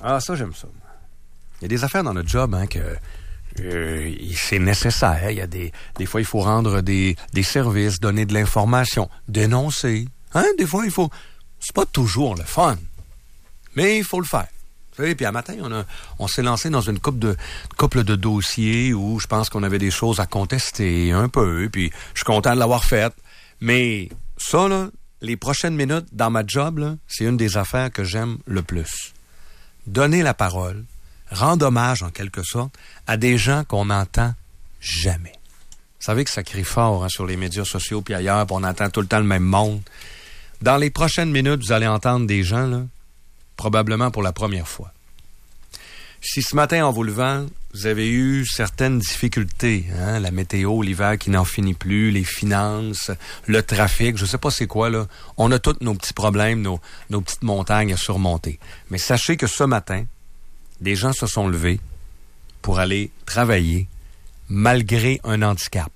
Ah, ça, j'aime ça. Il y a des affaires dans notre job, hein, que c'est nécessaire. Il y a des fois, il faut rendre des services, donner de l'information, dénoncer. Hein, des fois, c'est pas toujours le fun, mais il faut le faire. Et puis, à matin, on s'est lancé dans une couple de dossiers où je pense qu'on avait des choses à contester un peu, puis je suis content de l'avoir fait. Mais ça, là, les prochaines minutes dans ma job, là, c'est une des affaires que j'aime le plus. Donner la parole, rendre hommage, en quelque sorte, à des gens qu'on n'entend jamais. Vous savez que ça crie fort, hein, sur les médias sociaux puis ailleurs, puis on entend tout le temps le même monde. Dans les prochaines minutes, vous allez entendre des gens, là, probablement pour la première fois. Si ce matin, en vous levant, vous avez eu certaines difficultés, hein, la météo, l'hiver qui n'en finit plus, les finances, le trafic, je sais pas c'est quoi, là. On a tous nos petits problèmes, nos petites montagnes à surmonter. Mais sachez que ce matin, des gens se sont levés pour aller travailler malgré un handicap.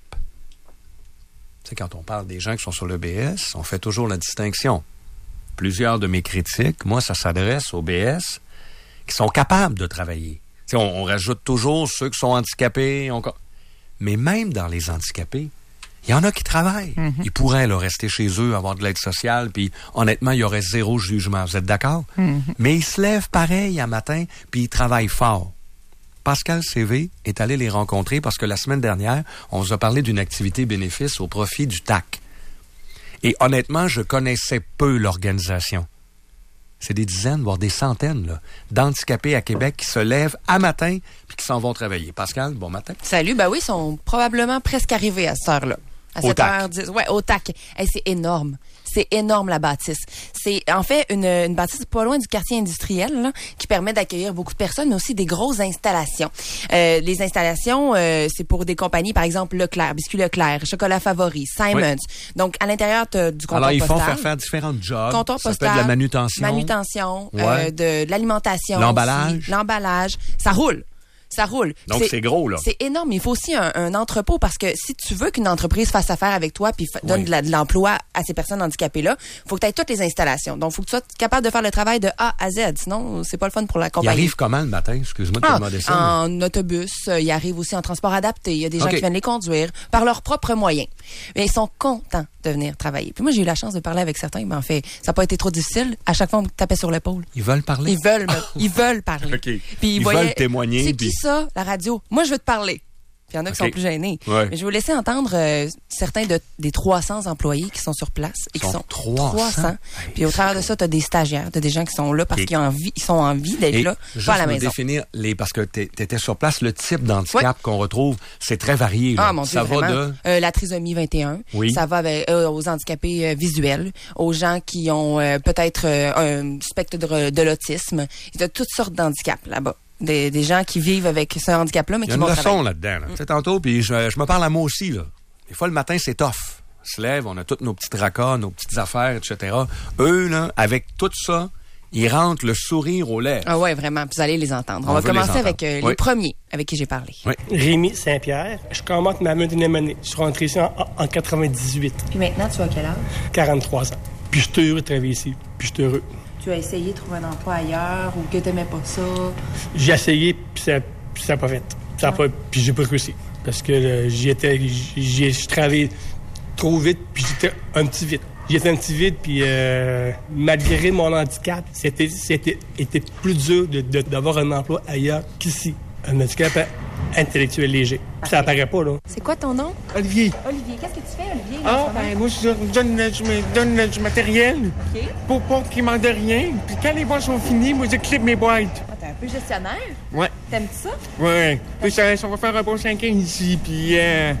Tu sais, quand on parle des gens qui sont sur l'EBS, on fait toujours la distinction. Plusieurs de mes critiques, moi, ça s'adresse aux BS qui sont capables de travailler. Tu sais, on rajoute toujours ceux qui sont handicapés. Mais même dans les handicapés, il y en a qui travaillent. Mm-hmm. Ils pourraient là, rester chez eux, avoir de l'aide sociale, puis honnêtement, il y aurait zéro jugement. Vous êtes d'accord? Mm-hmm. Mais ils se lèvent pareil un matin, puis ils travaillent fort. Pascal CV est allé les rencontrer parce que la semaine dernière, on vous a parlé d'une activité bénéfice au profit du TAC. Et honnêtement, je connaissais peu l'organisation. C'est des dizaines, voire des centaines là, d'handicapés à Québec qui se lèvent à matin puis qui s'en vont travailler. Pascal, bon matin. Salut, ben oui, ils sont probablement presque arrivés à cette heure-là. À 7h10. Ouais, au TAC. Hey, c'est énorme. C'est énorme, la bâtisse. C'est en fait une bâtisse pas loin du quartier industriel là, qui permet d'accueillir beaucoup de personnes, mais aussi des grosses installations. Les installations, c'est pour des compagnies, par exemple Leclerc, Biscuits Leclerc, Chocolat Favori, Simons. Oui. Donc, à l'intérieur, tu as du comptoir postal. Alors, ils font faire différents jobs. Comptoir postal, ça peut être de la manutention. Ouais. De l'alimentation. L'emballage. Ça roule. Ça roule. Donc, c'est gros, là. C'est énorme. Il faut aussi un entrepôt parce que si tu veux qu'une entreprise fasse affaire avec toi puis donne de l'emploi à ces personnes handicapées-là, il faut que tu aies toutes les installations. Donc, il faut que tu sois capable de faire le travail de A à Z. Sinon, c'est pas le fun pour la compagnie. Il arrive comment le matin? Excuse-moi de te demander ça. En autobus. Il arrive aussi en transport adapté. Il y a des gens qui viennent les conduire par leurs propres moyens. Mais ils sont contents de venir travailler. Puis moi, j'ai eu la chance de parler avec certains. Mais en fait, ça n'a pas été trop difficile. À chaque fois, on me tapait sur l'épaule. Ils veulent parler? Ils veulent parler. Okay. Puis ils veulent témoigner. C'est qui ça, la radio? Moi, je veux te parler. Puis il y en a qui sont plus gênés. Ouais. Mais je vais vous laisser entendre certains des 300 employés qui sont sur place et qui sont 300. Puis au travers de ça, tu as des stagiaires, tu as des gens qui sont là parce qu'ils sont en vie d'être là, pas à la maison. Définir parce que tu étais sur place, le type d'handicap qu'on retrouve, c'est très varié. Là. Ah mon Dieu, ça va de la trisomie 21, ça va aux handicapés visuels, aux gens qui ont peut-être un spectre de l'autisme. Il y a toutes sortes d'handicaps là-bas. Des gens qui vivent avec ce handicap-là, mais qui vont travailler. Il y a une leçon là-dedans. Tu sais, tantôt, puis je me parle à moi aussi. Là. Des fois, le matin, c'est tough. On se lève, on a tous nos petits tracas, nos petites affaires, etc. Eux, là, avec tout ça, ils rentrent le sourire aux lèvres. Ah ouais, vraiment. Vous allez les entendre. On va commencer avec les premiers avec qui j'ai parlé. Oui. Rémi Saint-Pierre. Je commence ma 21e année. Je suis rentré ici en 98. Puis maintenant, tu as quel âge? 43 ans. Puis je suis heureux de travailler ici. Puis je suis heureux. Tu as essayé de trouver un emploi ailleurs ou que tu n'aimais pas ça? J'ai essayé, puis ça n'a pas fait. Puis j'ai pas réussi. Parce que je travaillais trop vite, puis j'étais un petit vite. J'étais un petit vite, puis malgré mon handicap, c'était plus dur d'avoir un emploi ailleurs qu'ici. Un handicap intellectuel léger. Ça apparaît pas, là. C'est quoi ton nom? Olivier. Olivier, qu'est-ce que tu fais, Olivier? Moi, je donne du matériel pour pas qu'ils m'en donnent rien. Puis quand les boîtes sont finies, moi, je clip mes boîtes. T'es un peu gestionnaire? Ouais. T'aimes-tu ça? Ouais. Puis ça va faire un bon 5 ans ici. Puis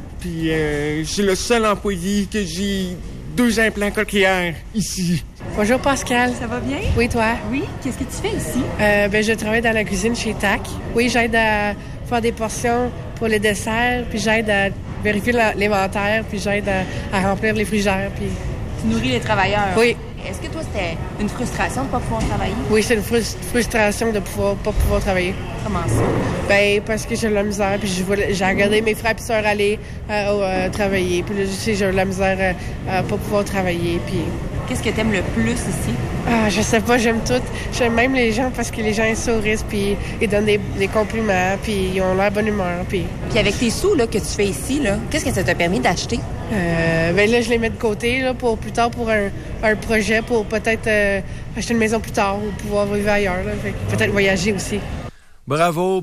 je suis le seul employé que j'ai 2 implants cochléaires ici. Bonjour Pascal. Ça va bien? Oui, toi? Oui. Qu'est-ce que tu fais ici? Je travaille dans la cuisine chez TAC. Oui, j'aide à faire des portions pour les desserts, puis j'aide à vérifier l'inventaire, puis j'aide à remplir les frigères. Puis... Tu nourris les travailleurs? Oui. Est-ce que toi, c'était une frustration de ne pas pouvoir travailler? Oui, c'est une frustration de pas pouvoir travailler. Comment ça? Parce que j'ai de la misère, puis j'ai regardé mes frères et sœurs aller travailler, puis là, j'ai de la misère à pas pouvoir travailler, puis Qu'est-ce que t'aimes le plus ici? Je sais pas, j'aime tout. J'aime même les gens parce que les gens ils sourient, puis ils donnent des compliments, puis ils ont l'air bonne humeur. Puis avec tes sous là, que tu fais ici, là, qu'est-ce que ça t'a permis d'acheter? Là, je les mets de côté là, pour plus tard, pour un projet, pour peut-être acheter une maison plus tard ou pouvoir vivre ailleurs. Là, peut-être voyager aussi. Bravo.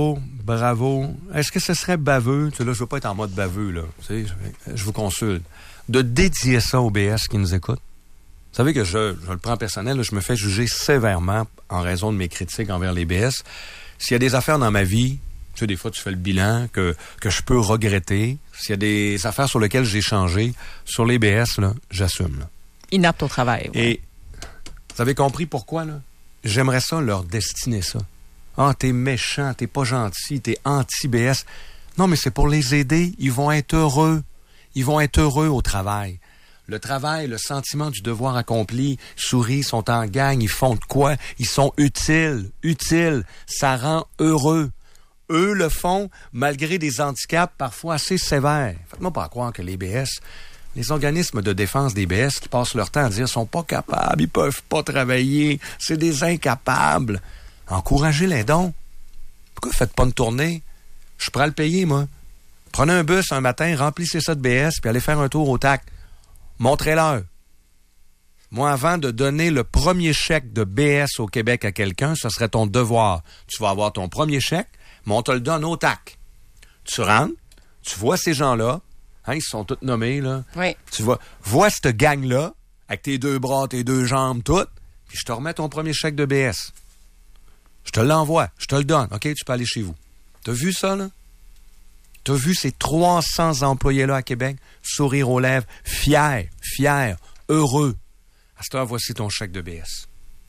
Est-ce que ce serait baveux? Tu sais, là, je veux pas être en mode baveux, là. Tu sais, je vous consulte. De dédier ça aux BS qui nous écoutent. Vous savez que je le prends personnel, là, je me fais juger sévèrement en raison de mes critiques envers les BS. S'il y a des affaires dans ma vie, tu sais, des fois, tu fais le bilan que je peux regretter. S'il y a des affaires sur lesquelles j'ai changé, sur les BS, là, j'assume. Là. Inapte au travail. Ouais. Et vous avez compris pourquoi, là? J'aimerais ça leur destiner ça. Ah, t'es méchant, t'es pas gentil, t'es anti-BS. Non, mais c'est pour les aider. Ils vont être heureux. Ils vont être heureux au travail. Le travail, le sentiment du devoir accompli, ils sourient, sont en gang, ils font de quoi? Ils sont utiles. Ça rend heureux. Eux le font malgré des handicaps parfois assez sévères. Faites-moi pas croire que les BS, les organismes de défense des BS qui passent leur temps à dire qu'ils sont pas capables, ils peuvent pas travailler, c'est des incapables. Encouragez-les donc. Pourquoi faites pas une tournée? Je pourrais le payer, moi. Prenez un bus un matin, remplissez ça de BS, puis allez faire un tour au TAC. Montrez-leur. Moi, avant de donner le premier chèque de BS au Québec à quelqu'un, ce serait ton devoir. Tu vas avoir ton premier chèque, mais on te le donne au TAC. Tu rentres, tu vois ces gens-là, hein, ils sont tous nommés, là. Oui. Tu vois cette gang-là, avec tes 2 bras, tes 2 jambes, toutes, puis je te remets ton premier chèque de BS. Je te l'envoie, je te le donne. OK, tu peux aller chez vous. T'as vu ça, là? T'as vu ces 300 employés-là à Québec sourire aux lèvres, fiers, heureux. À cette heure, voici ton chèque de BS.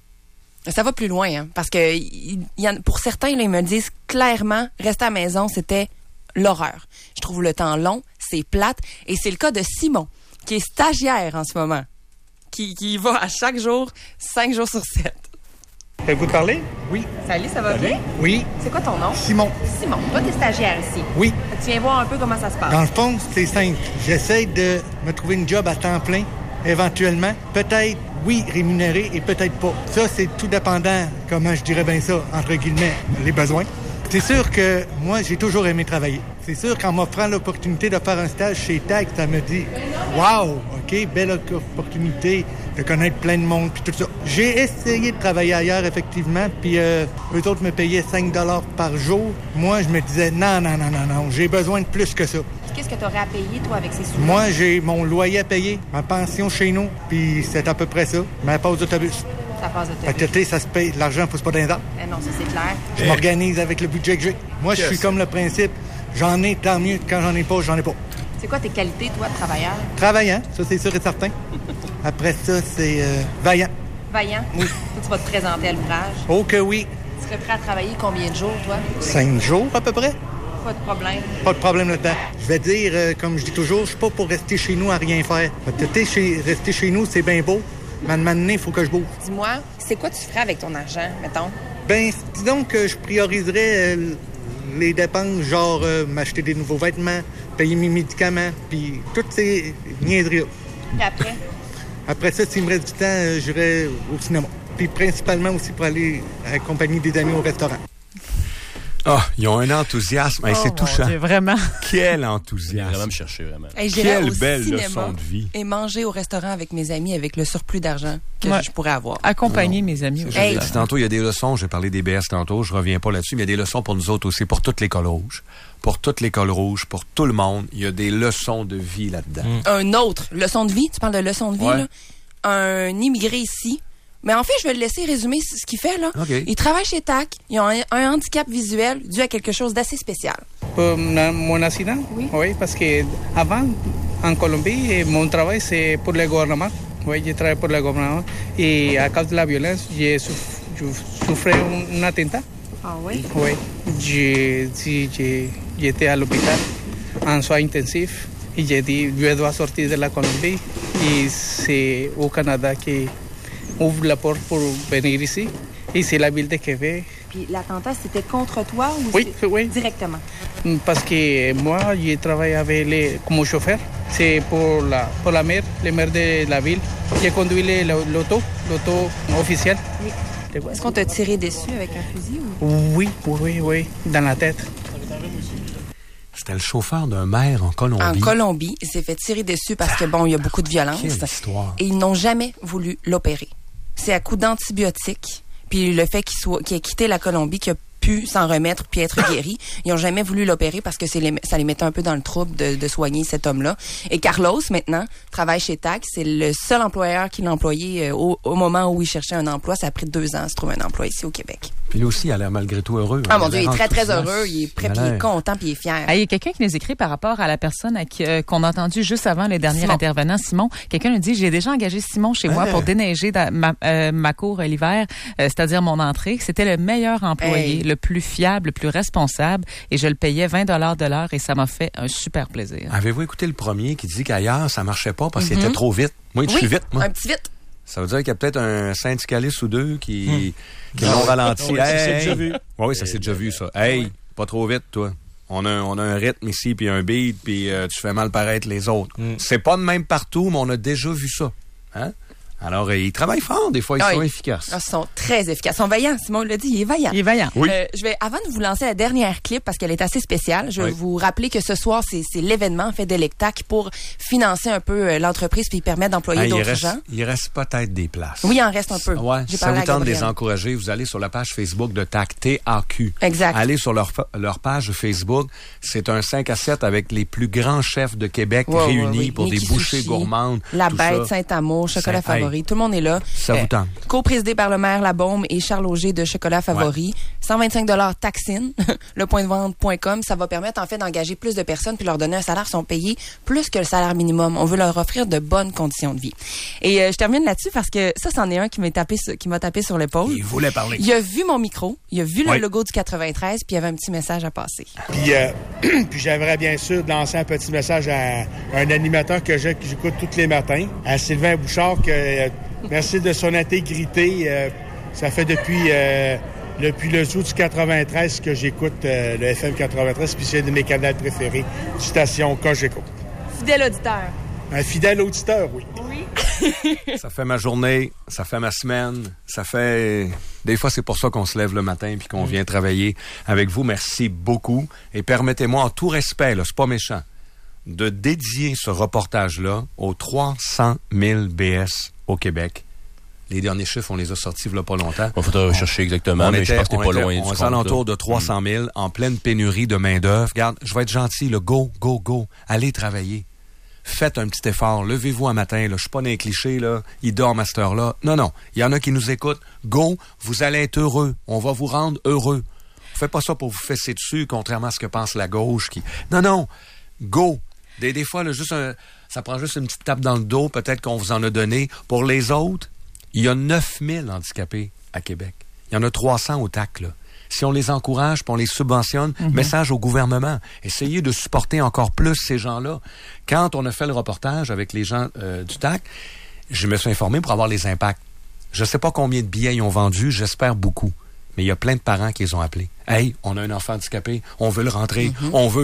Ça va plus loin, hein, parce que pour certains, là, ils me disent clairement, rester à la maison, c'était l'horreur. Je trouve le temps long, c'est plate, et c'est le cas de Simon, qui est stagiaire en ce moment, qui va à chaque jour, 5 jours sur 7. T'as le goût de parler? Oui. Salut, ça va bien? Oui. C'est quoi ton nom? Simon. Simon. Toi, t'es stagiaire ici. Oui. Tu viens voir un peu comment ça se passe. Dans le fond, c'est simple. J'essaie de me trouver une job à temps plein, éventuellement. Peut-être, oui, rémunéré et peut-être pas. Ça, c'est tout dépendant, comment je dirais bien ça, entre guillemets, les besoins. C'est sûr que moi, j'ai toujours aimé travailler. C'est sûr qu'en m'offrant l'opportunité de faire un stage chez TAC, ça me dit « Wow! OK, belle opportunité de connaître plein de monde, puis tout ça. » J'ai essayé de travailler ailleurs, effectivement, puis eux autres me payaient 5 $ par jour. Moi, je me disais « Non, j'ai besoin de plus que ça. » Qu'est-ce que tu aurais à payer, toi, avec ces sous? Moi, j'ai mon loyer à payer, ma pension chez nous, puis c'est à peu près ça. Ma pause d'autobus. Ça passe d'autobus. À côté, ça se paye. L'argent ne pousse pas dans les arbres. Non, ça, c'est clair. Je m'organise avec le budget que j'ai. Moi, je suis comme le principe. J'en ai, tant mieux. Quand j'en ai pas, j'en ai pas. C'est quoi tes qualités, toi, de travailleur? Travaillant, ça, c'est sûr et certain. Après ça, c'est vaillant. Vaillant? Oui. Toi, tu vas te présenter à l'ouvrage. Oh que oui. Tu serais prêt à travailler combien de jours, toi? 5 jours, à peu près. Pas de problème. Pas de problème là-dedans. Je vais dire, comme je dis toujours, je suis pas pour rester chez nous à rien faire. Rester chez nous, c'est bien beau. Mais à un moment donné, il faut que je bouge. Dis-moi, c'est quoi tu ferais avec ton argent, mettons? Ben, disons que je prioriserais les dépenses, genre m'acheter des nouveaux vêtements, payer mes médicaments, puis toutes ces niaiseries-là. Et après? Après ça, s'il me reste du temps, j'irai au cinéma. Puis principalement aussi pour aller accompagner des amis au restaurant. Ah, ils ont un enthousiasme. Hey, c'est touchant. Dieu, vraiment. Quel enthousiasme. Vraiment me chercher, vraiment. Hey, Quelle belle leçon de vie. Et manger au restaurant avec mes amis avec le surplus d'argent que je pourrais avoir. Accompagner mes amis. J'ai dit tantôt, il y a des leçons. J'ai parlé des BS tantôt. Je reviens pas là-dessus, mais il y a des leçons pour nous autres aussi, pour toute l'école rouge. Pour toute l'école rouge, pour tout le monde. Il y a des leçons de vie là-dedans. Un autre, leçon de vie. Tu parles de leçon de vie, ouais. Là. Un immigré ici. Mais en fait, je vais le laisser résumer ce qu'il fait, là. Okay. Il travaille chez TAC. Ils ont un handicap visuel dû à quelque chose d'assez spécial. Mon accident? Oui, parce que avant, en Colombie, mon travail, c'est pour le gouvernement. Oui, je travaille pour le gouvernement. Et à cause de la violence, j'ai souffert un attentat. Ah oui? Oui. J'étais à l'hôpital en soins intensifs. Et j'ai dit, je dois sortir de la Colombie. Et c'est au Canada qui ouvre la porte pour venir ici. Et c'est la ville de Québec. Puis l'attentat, c'était contre toi ou oui. directement? Parce que moi, j'ai travaillé avec comme chauffeur c'est pour la maire, le maire de la ville. J'ai conduit l'auto officiel. Oui. Est-ce qu'on t'a tiré dessus avec un fusil? Oui, dans la tête. C'était le chauffeur d'un maire en Colombie. En Colombie, il s'est fait tirer dessus parce que, il y a beaucoup de violence. Quelle histoire. Et ils n'ont jamais voulu l'opérer. C'est à coup d'antibiotiques, puis le fait qu'il ait quitté la Colombie, qu'il a pu s'en remettre puis être guéri. Ils n'ont jamais voulu l'opérer parce que ça les mettait un peu dans le trouble de soigner cet homme-là. Et Carlos, maintenant, travaille chez TAC. C'est le seul employeur qui l'a employé au moment où il cherchait un emploi. Ça a pris 2 ans à se trouver un emploi ici au Québec. Puis lui aussi, il a l'air malgré tout heureux. Ah mon Dieu, il est très, très heureux. Il est prêt, puis il est content, puis il est fier. Il y a quelqu'un qui nous écrit par rapport à la personne qu'on a entendue juste avant le dernier intervenant, Simon. Quelqu'un nous dit, j'ai déjà engagé Simon chez moi pour déneiger ma cour l'hiver, c'est-à-dire mon entrée. C'était le meilleur employé, le plus fiable, le plus responsable, et je le payais 20 $ de l'heure, et ça m'a fait un super plaisir. Avez-vous écouté le premier qui dit qu'ailleurs, ça marchait pas parce qu'il était trop vite? Moi, je suis vite, moi. Un petit vite. Ça veut dire qu'il y a peut-être un syndicaliste ou deux qui l'ont ralenti. Ça s'est déjà vu. Oui, ça s'est déjà vu, ça. Hey, pas trop vite, toi. On a un rythme ici, puis un beat, puis tu fais mal paraître les autres. C'est pas de même partout, mais on a déjà vu ça. Hein? Alors, ils travaillent fort, des fois, ils sont efficaces. Ils sont très efficaces. Ils sont vaillants, Simon l'a dit, il est vaillant. Il est vaillant. Oui. Avant de vous lancer la dernière clip, parce qu'elle est assez spéciale, je vais vous rappeler que ce soir, c'est l'événement, en fait, de l'ECTAC pour financer un peu l'entreprise puis permettre d'employer d'autres gens. Il reste peut-être des places. Oui, il en reste un peu. Ouais, si ça vous tente de les encourager, vous allez sur la page Facebook de TAC, TAQ. Exact. Allez sur leur page Facebook. C'est un 5 à 7 avec les plus grands chefs de Québec réunis pour des bouchées gourmandes. La Bête, Saint-Amour, Chocolat Favori. Tout le monde est là. Ça vous tente. Co-présidé par le maire Labaume et Charles Auger de Chocolat Favori. 125 $ taxine, lepointdevente.com. Ça va permettre, en fait, d'engager plus de personnes puis leur donner un salaire. Ils sont payés plus que le salaire minimum. On veut leur offrir de bonnes conditions de vie. Et je termine là-dessus parce que ça, c'en est un qui m'a tapé sur l'épaule. Il voulait parler. Il a vu mon micro, il a vu le logo du 93, puis il y avait un petit message à passer. Puis j'aimerais bien sûr lancer un petit message à un animateur que j'écoute tous les matins, à Sylvain Bouchard, merci de son intégrité. Ça fait depuis le jour du 93 que j'écoute le FM 93, puis c'est un de mes canaux préférés, station Cogeco. Fidèle auditeur. Un fidèle auditeur, oui. Ça fait ma journée, ça fait ma semaine, ça fait... Des fois, c'est pour ça qu'on se lève le matin puis qu'on vient travailler avec vous. Merci beaucoup. Et permettez-moi, en tout respect, là, c'est pas méchant, de dédier ce reportage-là aux 300 000 BS au Québec. Les derniers chiffres, on les a sortis il n'y a pas longtemps. Il faudrait rechercher exactement, mais je pense que t'es pas loin du compte. On est alentour de 300 000, en pleine pénurie de main-d'œuvre. Regarde, je vais être gentil, là, go. Allez travailler. Faites un petit effort. Levez-vous un matin, là. Je suis pas dans les clichés, là. Il dort à cette heure-là. Non. Il y en a qui nous écoutent. Go, vous allez être heureux. On va vous rendre heureux. Faites pas ça pour vous fesser dessus, contrairement à ce que pense la gauche. Non. Go. Des fois, là, ça prend juste une petite tape dans le dos. Peut-être qu'on vous en a donné. Pour les autres, il y a 9000 handicapés à Québec. Il y en a 300 au TAC, là. Si on les encourage, puis on les subventionne, message au gouvernement. Essayez de supporter encore plus ces gens-là. Quand on a fait le reportage avec les gens du TAC, je me suis informé pour avoir les impacts. Je sais pas combien de billets ils ont vendus, j'espère beaucoup. Mais il y a plein de parents qui les ont appelés. « Hey, on a un enfant handicapé, on veut le rentrer, on veut. »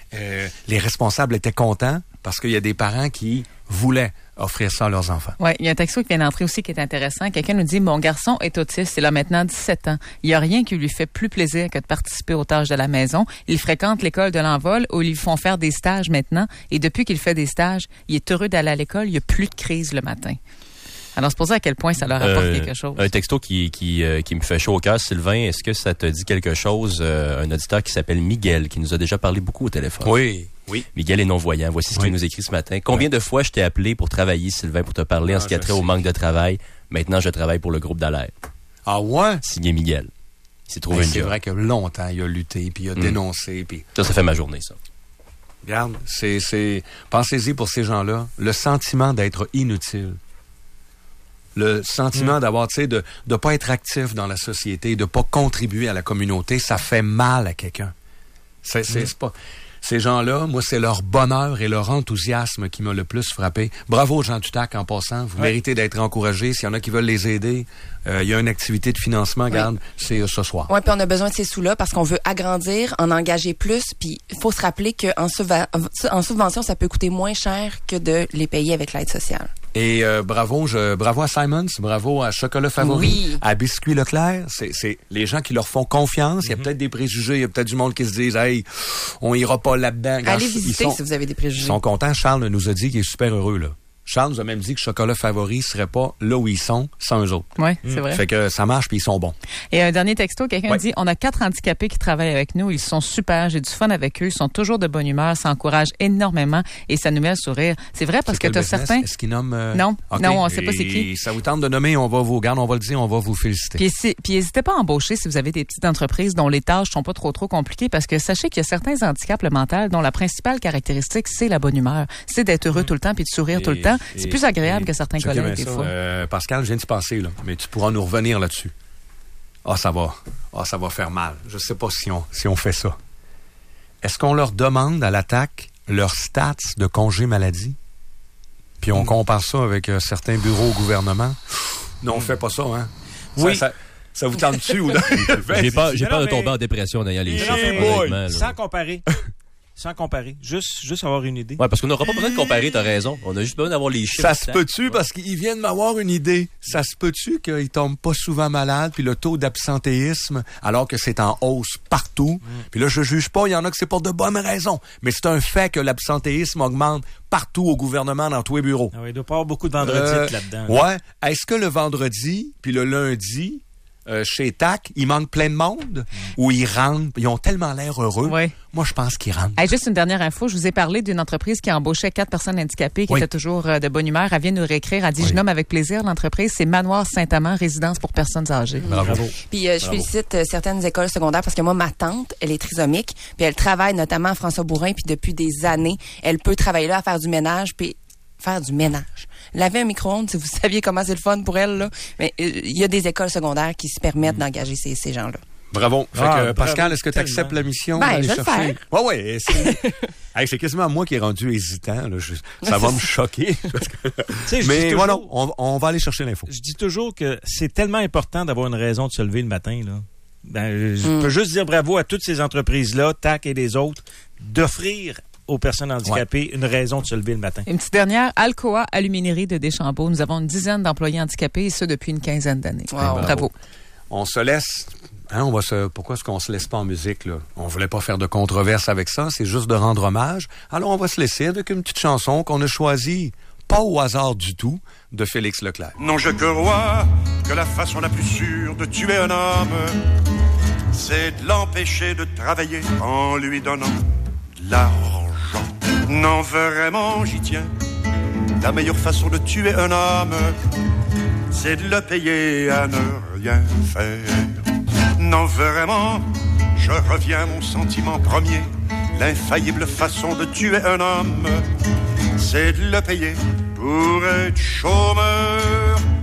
Les responsables étaient contents parce qu'il y a des parents qui voulaient offrir ça à leurs enfants. Oui, il y a un texto qui vient d'entrer aussi qui est intéressant. Quelqu'un nous dit « Mon garçon est autiste, il a maintenant 17 ans. Il n'y a rien qui lui fait plus plaisir que de participer aux tâches de la maison. Il fréquente l'école de l'Envol où ils lui font faire des stages maintenant. Et depuis qu'il fait des stages, il est heureux d'aller à l'école. Il n'y a plus de crise le matin. » Alors, c'est pour ça à quel point ça leur apporte quelque chose. Un texto qui me fait chaud au cœur. Sylvain, est-ce que ça te dit quelque chose? Un auditeur qui s'appelle Miguel, qui nous a déjà parlé beaucoup au téléphone. Oui. Miguel est non-voyant. Voici ce qu'il nous écrit ce matin. Combien de fois je t'ai appelé pour travailler, Sylvain, pour te parler en ce qui a trait au manque de travail? Maintenant, je travaille pour le groupe d'alerte. Ah ouais? Signé Miguel. Il s'est trouvé une job. C'est vrai que longtemps, il a lutté, puis il a dénoncé. Puis... Ça fait ma journée, ça. Regarde, pensez-y pour ces gens-là, le sentiment d'être inutile. Le sentiment d'avoir, tu sais, de pas être actif dans la société, de pas contribuer à la communauté, ça fait mal à quelqu'un. C'est Ces gens-là, moi, c'est leur bonheur et leur enthousiasme qui m'a le plus frappé. Bravo aux gens du TAC en passant. Vous méritez d'être encouragés. S'il y en a qui veulent les aider, il y a une activité de financement, regarde, c'est ce soir. Oui, puis on a besoin de ces sous-là parce qu'on veut agrandir, en engager plus. Puis il faut se rappeler qu'en subvention, ça peut coûter moins cher que de les payer avec l'aide sociale. Et bravo à Simons, bravo à Chocolat Favori, à Biscuit Leclerc. C'est les gens qui leur font confiance. Il y a peut-être des préjugés, il y a peut-être du monde qui se disent « Hey, on ira pas là-dedans. » Allez visiter si vous avez des préjugés. Ils sont contents. Charles nous a dit qu'il est super heureux, là. Charles nous a même dit que Chocolat Favori serait pas là où ils sont sans eux autres. Oui, c'est vrai. Fait que ça marche puis ils sont bons. Et un dernier texto, quelqu'un dit, on a 4 handicapés qui travaillent avec nous. Ils sont super. J'ai du fun avec eux. Ils sont toujours de bonne humeur. Ça encourage énormément et ça nous met le sourire. C'est vrai parce que tu as certains... Est-ce qu'ils nomment... Non, okay. non, on sait pas c'est qui. Ça vous tente de nommer, on va vous le dire, on va vous féliciter. Puis n'hésitez pas à embaucher si vous avez des petites entreprises dont les tâches sont pas trop compliquées parce que sachez qu'il y a certains handicaps mentaux dont la principale caractéristique, c'est la bonne humeur. C'est d'être heureux tout le temps puis de sourire tout le temps. C'est plus agréable que certains collègues, des fois. Pascal, je viens de y penser, là, mais tu pourras nous revenir là-dessus. Ça va faire mal. Je sais pas si on fait ça. Est-ce qu'on leur demande à l'attaque leurs stats de congé maladie? Puis on compare ça avec certains bureaux au gouvernement? Non, on fait pas ça, hein? Oui. Ça vous tente dessus ou non? J'ai peur de tomber en dépression en ayant les chiffres. Sans comparer. Juste avoir une idée. Ouais, parce qu'on n'aura pas besoin de comparer, t'as raison. On a juste besoin d'avoir les chiffres. Ça se peut-tu, parce qu'ils viennent m'avoir une idée, ça se peut-tu qu'ils tombent pas souvent malades, puis le taux d'absentéisme, alors que c'est en hausse partout. Puis là, je juge pas, il y en a que c'est pour de bonnes raisons. Mais c'est un fait que l'absentéisme augmente partout au gouvernement, dans tous les bureaux. Ah oui, il doit pas avoir beaucoup de vendredis là-dedans. Ouais. Est-ce que le vendredi, puis le lundi, chez TAC, il manque plein de monde ou ils rentrent, ils ont tellement l'air heureux. Oui. Moi, je pense qu'ils rentrent. Hey, juste une dernière info, je vous ai parlé d'une entreprise qui embauchait 4 personnes handicapées qui étaient toujours de bonne humeur. Elle vient nous réécrire, elle dit je nomme avec plaisir l'entreprise, c'est Manoir Saint-Amand, résidence pour personnes âgées. Bravo. Puis je félicite certaines écoles secondaires parce que moi, ma tante, elle est trisomique, puis elle travaille notamment à François-Bourrin, puis depuis des années, elle peut travailler là à faire du ménage, puis faire du ménage. Laver un micro-ondes, si vous saviez comment c'est le fun pour elle, là. Mais il y a des écoles secondaires qui se permettent d'engager ces gens-là. Bravo. Fait que, Pascal, est-ce que tu acceptes la mission? Ben, je vais le faire. Oui. C'est quasiment moi qui est rendu hésitant. Là. Ça va me choquer. Mais voilà, on va aller chercher l'info. Je dis toujours que c'est tellement important d'avoir une raison de se lever le matin, là. Je peux juste dire bravo à toutes ces entreprises-là, TAC et les autres, d'offrir aux personnes handicapées une raison de se lever le matin. Une petite dernière, Alcoa Aluminerie de Deschambault. Nous avons une dizaine d'employés handicapés et ce depuis une quinzaine d'années. Wow. Bravo. On se laisse... Pourquoi est-ce qu'on se laisse pas en musique, là? On voulait pas faire de controverse avec ça, c'est juste de rendre hommage. Alors on va se laisser avec une petite chanson qu'on a choisie, pas au hasard du tout, de Félix Leclerc. Non, je crois que la façon la plus sûre de tuer un homme, c'est de l'empêcher de travailler en lui donnant de l'argent. Non, vraiment, j'y tiens. La meilleure façon de tuer un homme, c'est de le payer à ne rien faire. Non, vraiment, je reviens à mon sentiment premier. L'infaillible façon de tuer un homme, c'est de le payer pour être chômeur.